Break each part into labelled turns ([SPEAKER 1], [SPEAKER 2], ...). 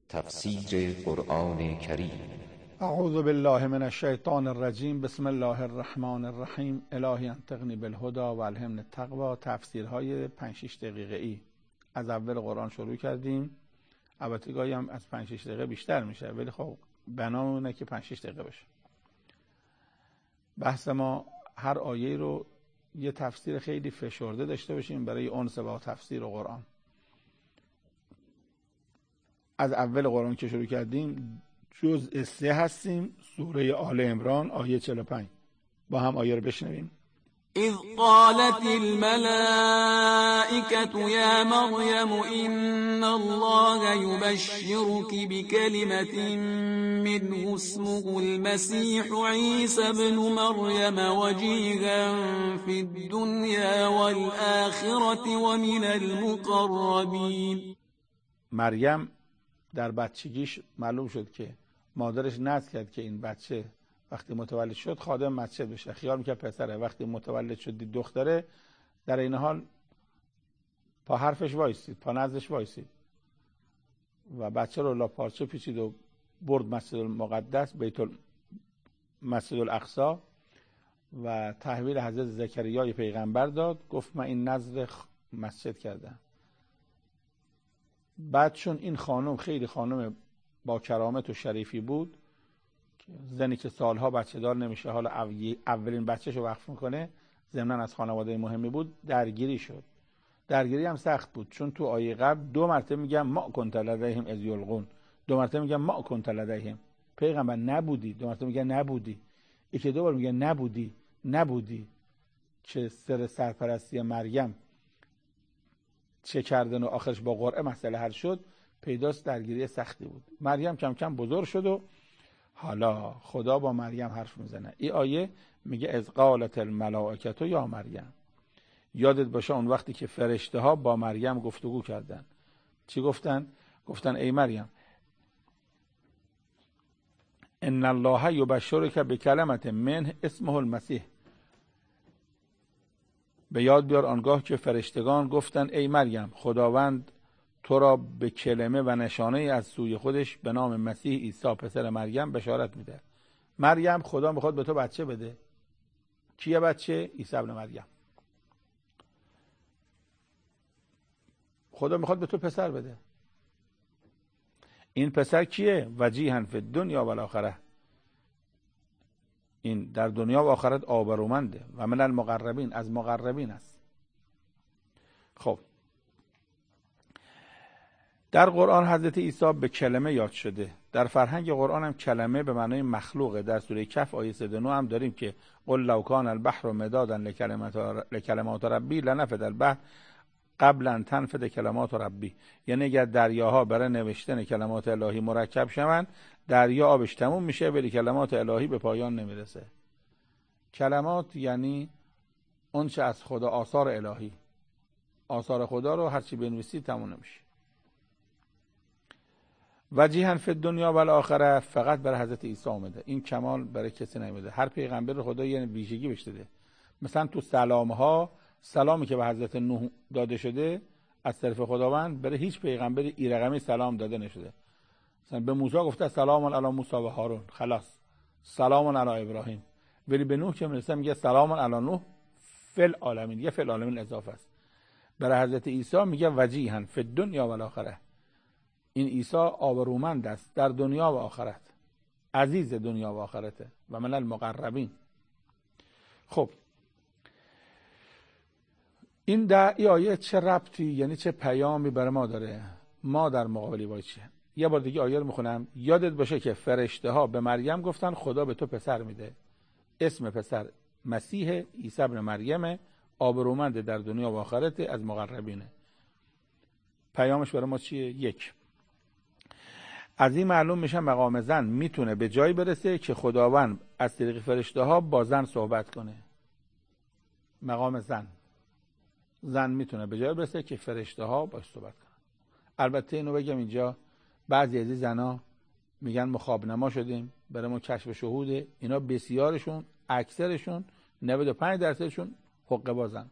[SPEAKER 1] تفسیر قرآن کریم.
[SPEAKER 2] اعوذ بالله من الشیطان الرجیم. بسم الله الرحمن الرحیم. الهی انطقنی بالهدی و الهمنی التقوی. تفسیرهای 5-6 دقیقه‌ای از اول قرآن شروع کردیم. البته گاهی هم از 5-6 دقیقه بیشتر میشه، ولی خب بنا اینه که 5-6 دقیقه بشه. بحث ما هر آیه رو یه تفسیر خیلی فشرده داشته باشیم برای انس با تفسیر قرآن. از اول قرآن که شروع کردیم جزء 3 هستیم، سوره آل عمران آیه 45. با هم آیه رو بشنویم.
[SPEAKER 3] اذ قالت الملائكة يا مريم إن الله يبشرك بكلمة منه اسمه المسيح عيسى ابن مريم وجيها في الدنيا والآخرة ومن المقربين.
[SPEAKER 2] مریم در بچگیش معلوم شد که مادرش نذر کرد که این بچه وقتی متولد شد خادم مسجد بشه. خیال میکرد پسره. وقتی متولد شد دید دختره، در این حال پا حرفش وایسید، پا نزدش وایسید و بچه رو لا پارچه پیچید و برد مسجد المقدس، مسجد الاقصی و تحویل حضرت زکریا پیغمبر داد. گفت من این نذر مسجد کردم. بعد چون این خانم خیلی خانم با کرامت و شریفی بود، زنی که سالها بچه دار نمیشه حالا اولین بچه‌شو وقف میکنه، ضمناً از خانواده مهمی بود، درگیری شد. درگیری هم سخت بود، چون تو آیه قبل 2 مرتبه میگم ما کنت لدیهم اذ یلقون، 2 مرتبه میگم ما کنت لدیهم، پیغمبر نبودی، 2 مرتبه میگه نبودی، 1-2 بار میگه نبودی. که سر سرپرستی مریم چه کردن و آخرش با قرعه مسئله حل شد، پیداست درگیری سختی بود. مریم کم کم بزرگ شد و حالا خدا با مریم حرف میزنه. این آیه میگه اذ قالت الملائکه یا مریم. یادت باشه اون وقتی که فرشته ها با مریم گفتگو کردن. چی گفتن؟ گفتن ای مریم ان الله یبشرک بکلمه منه اسمه المسیح. به یاد بیار آنگاه که فرشتگان گفتن ای مریم خداوند تو را به کلمه و نشانه از سوی خودش به نام مسیح عیسی پسر مریم بشارت میده. مریم خدا میخواد به تو بچه بده. کیه بچه؟ عیسی ابن مریم. خدا میخواد به تو پسر بده. این پسر کیه؟ وجیها فی الدنیا و الاخره. این در دنیا و آخرت آبرومنده و من المقربین، از مقربین است. خب در قرآن حضرت عیسی به کلمه یاد شده. در فرهنگ قرآن هم کلمه به معنای مخلوقه. در سوره کهف آیه 39 هم داریم که قل لو کان البحر مدادا لکلمات ربی لنفد البحر قبل ان تنفد کلمات ربی. یعنی اگر دریاها برای نوشتن کلمات الهی مرکب شوند، دریا آبش تموم میشه ولی کلمات الهی به پایان نمیرسه. کلمات یعنی اون چه از خدا، آثار الهی، آثار خدا رو هرچی بنویسی تموم نمیشه. وجیها فی الدنیا و الاخره فقط برای حضرت عیسی اومده. این کمال برای کسی نمیده. هر پیغمبر خدا یه ویژگی بهش داده. مثلا تو سلام‌ها، سلامی که به حضرت نوح داده شده از طرف خداوند برای هیچ پیغمبر این رقمی سلام داده نشده. مثلا به موسی گفته سلام علی موسی و هارون، خلاص سلام علی ابراهیم. ولی به نوح که میرسه میگه سلام علی نوح فی العالمین، یه فی العالمین اضافه است. برای حضرت عیسی میگه وجیها فی الدنیا و الاخره. این عیسی آبرومند است در دنیا و آخرت، عزیز دنیا و آخرته و من المقربین. خب این آیه چه ربطی، یعنی چه پیامی برای ما داره؟ ما در مقابل وایچه. یه بار دیگه آیه رو میخونم. یادت باشه که فرشته ها به مریم گفتن خدا به تو پسر میده. اسم پسر مسیح عیسی ابن مریم، آبرومند در دنیا و آخرت، از مقربینه. پیامش برای ما چیه؟ 1. از این معلوم میشه مقام زن میتونه به جایی برسه که خداوند از طریق فرشته ها با زن صحبت کنه. مقام زن میتونه به جایی برسه که فرشته ها باش صحبت کنن. البته اینو بگم اینجا بعضی از این زنا میگن ما خواب نما شدیم، برای ما کشف شهوده. اینا بسیارشون، اکثرشون 95% حقه بازن،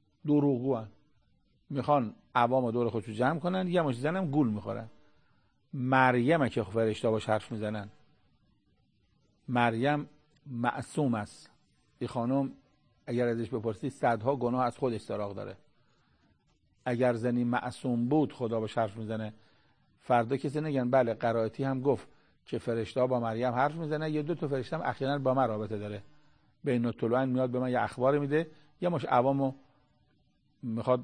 [SPEAKER 2] دروغگوان. میخوان عوامو دور خودشو جمع کنن، یه مش زنم گول میخورن. مریم که فرشته باش حرف میزنن. مریم معصوم است. این خانم اگر ازش بپرسی صدها گناه از خودش سراغ داره. اگر زنی معصوم بود خدا باش حرف میزنه، فردا کسی نگن بله قرائتی هم گفت که فرشته با مریم حرف میزنه، یه 2 تا فرشته هم اخیراً با من رابطه داره، بین الطلوعین میاد به من یه اخبار میده، یه مش عوامو میخواد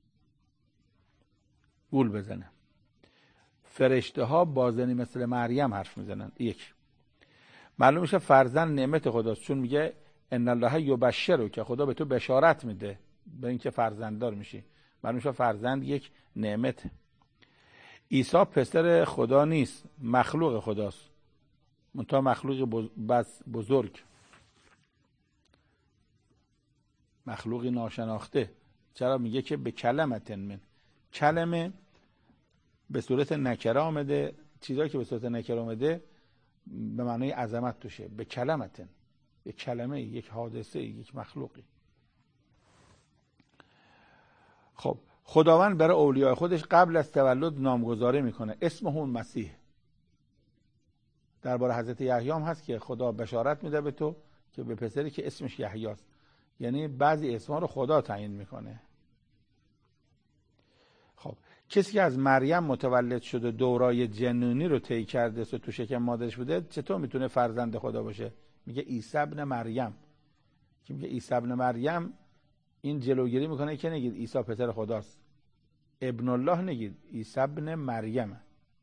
[SPEAKER 2] گول بزنه. فرشته ها با زنی مثل مریم حرف میزنن. یک، معلوم میشه فرزند نعمت خداست، چون میگه ان الله یبشرک که خدا به تو بشارت میده به اینکه فرزنددار میشی. معلوم میشه فرزند یک نعمت. عیسی پسر خدا نیست، مخلوق خداست، منتها مخلوق بزرگ، مخلوقی ناشناخته. چرا میگه که به کلمتن من، کلمه به صورت نکره آمده، چیزایی که به صورت نکره آمده به معنای عظمت توشه. به کلمتن، یک کلمه، یک حادثه، یک مخلوقی. خب خداوند برای اولیاء خودش قبل از تولد نامگذاری میکنه، اسمه مسیح. درباره حضرت یحیی هم هست که خدا بشارت میده به تو که به پسری که اسمش یحیی است. یعنی بعضی اسما رو خدا تعیین میکنه. خب کسی که از مریم متولد شده، دورای جنینی رو طی کرده، تو شکم مادرش بوده، چطور میتونه فرزند خدا باشه؟ میگه عیسی ابن مریم. که میگه عیسی ابن مریم، این جلوگیری میکنه که نگید عیسی پسر خداست، ابن الله نگید، عیسی ابن مریم.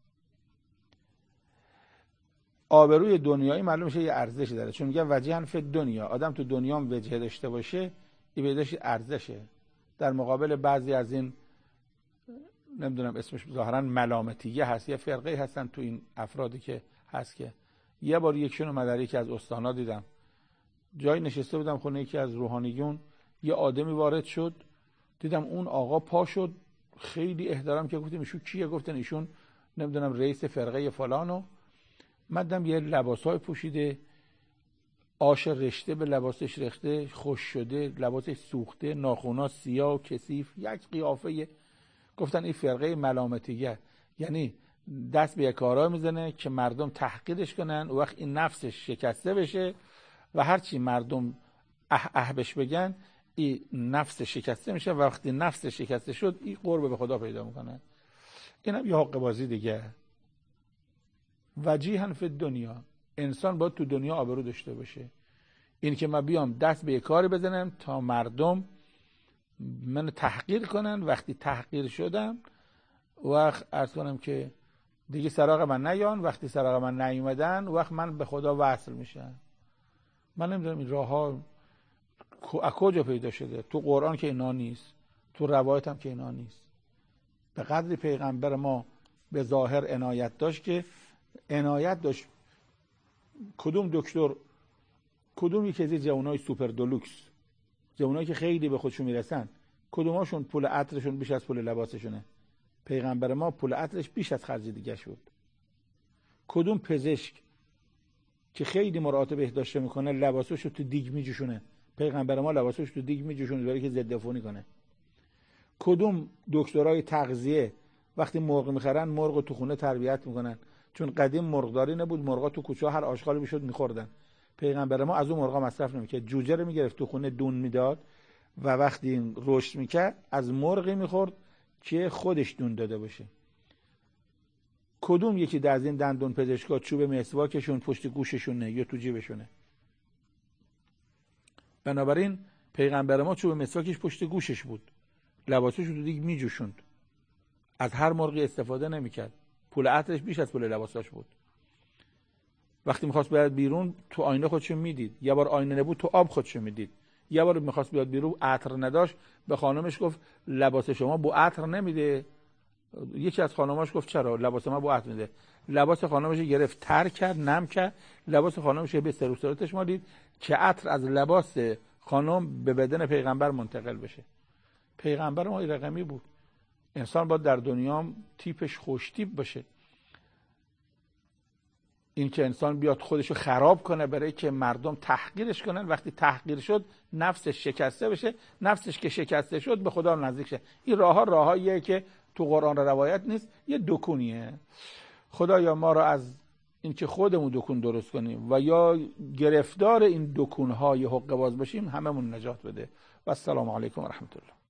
[SPEAKER 2] آبروی دنیایی معلوم میشه یه ارزشی داره، چون میگه وجهن فی دنیا، آدم تو دنیا هم وجه داشته باشه این بهش ارزشه، در مقابل بعضی از این نمیدونم اسمش ظاهرا ملامتیه هست، یه فرقه هستن تو این افرادی که هست. که یه بار یکشون اومد یکی از استانا دیدم، جایی نشسته بودم خونه یکی از روحانیون، یه آدمی وارد شد، دیدم اون آقا پا شد، خیلی احترام که گفتیم ایشون کیه، گفتن ایشون نمیدونم رئیس فرقه فلانو. مدام یه لباسای پوشیده، آش رشته به لباسش رخته، خوش شده، لباسش سوخته، ناخونا سیاه و کثیف، یک قیافه. گفتن این فرقه ملامتیه، یعنی دست به کارا میزنه که مردم تحقیرش کنن، و وقت این نفسش شکسته بشه و هرچی مردم بهش بگن این نفس شکسته میشه، و وقتی نفس شکسته شد این قرب به خدا پیدا میکنه. اینم یه حق بازی دیگه. وجیهن فی دنیا، انسان باید تو دنیا آبرو داشته باشه. این که من بیام دست به یک کاری بزنم تا مردم من تحقیر کنن، وقتی تحقیر شدم وقت عرض کنم که دیگه سراغ من نیان، وقتی سراغ من نیومدن وقت من به خدا وصل میشم. من نمیدونم این راه ها از کجا پیدا شده، تو قرآن که اینا نیست، تو روایت هم که اینا نیست. به قدری پیغمبر ما به ظاهر عنایت داشت که عنایت داشت کدوم دکتر، کدوم یکی از جوانای سوپر دلوکس، جوانایی که خیلی به خودشون میرسن، کدوماشون پول عطرشون بیش از پول لباسشونه؟ پیغمبر ما پول عطرش بیش از خرج دیگه شد. کدوم پزشک که خیلی مراعات بهداشت میکنه لباساشو تو دیگ میجوشونه؟ پیغمبر ما لباساشو تو دیگ میجوشونه برای که ضد عفونی کنه. کدوم دکترای تغذیه وقتی مرغ میخرن مرغ تو خونه تربیت میکنن؟ چون قدیم مرغداری نبود، مرغا تو کوچه هر آشغالی میشد میخوردن. پیغمبر ما از اون مرغا مصرف نمیکرد، جوجه رو میگرفت تو خونه دون میداد و وقتی رشد میکرد از مرغی میخورد که خودش دون داده باشه. کدوم یکی از این دندون پزشکا چوب مسواکشون پشت گوششونه یا تو جیبشونه؟ بنابراین پیغمبر ما چوب مسواکش پشت گوشش بود، لباسش رو دیگه میجوشوند، از هر مرغی استفاده نمیکرد، پول عطرش بیش از پول لباساش بود. وقتی میخواست بیاد بیرون تو آینه خودشو میدید، یه بار آینه نبود تو آب خودشو میدید، یه بار میخواست بیاد بیرون عطر نداشت، به خانمش گفت لباس شما بو عطر نمیده. یکی از خانماش گفت چرا؟ لباس ما بو عطر میده. لباس خانمش گرفت تر کرد، نم کرد، لباس خانمش به سروسرتش مالید که عطر از لباس خانم به بدن پیغمبر منتقل بشه. پیغمبر ما رقمی بود. انسان باید در دنیا تیپش خوش تیپ باشه. این که انسان بیاد خودشو خراب کنه برای که مردم تحقیرش کنن، وقتی تحقیر شد نفسش شکسته بشه، نفسش که شکسته شد به خدا نزدیک شه. این راهاییه که تو قرآن روایت نیست، یه دکونیه. خدایا ما را از اینکه خودمون دکون درست کنیم و یا گرفتار این دکون‌های حقه باز بشیم هممون نجات بده. و السلام علیکم و رحمت الله.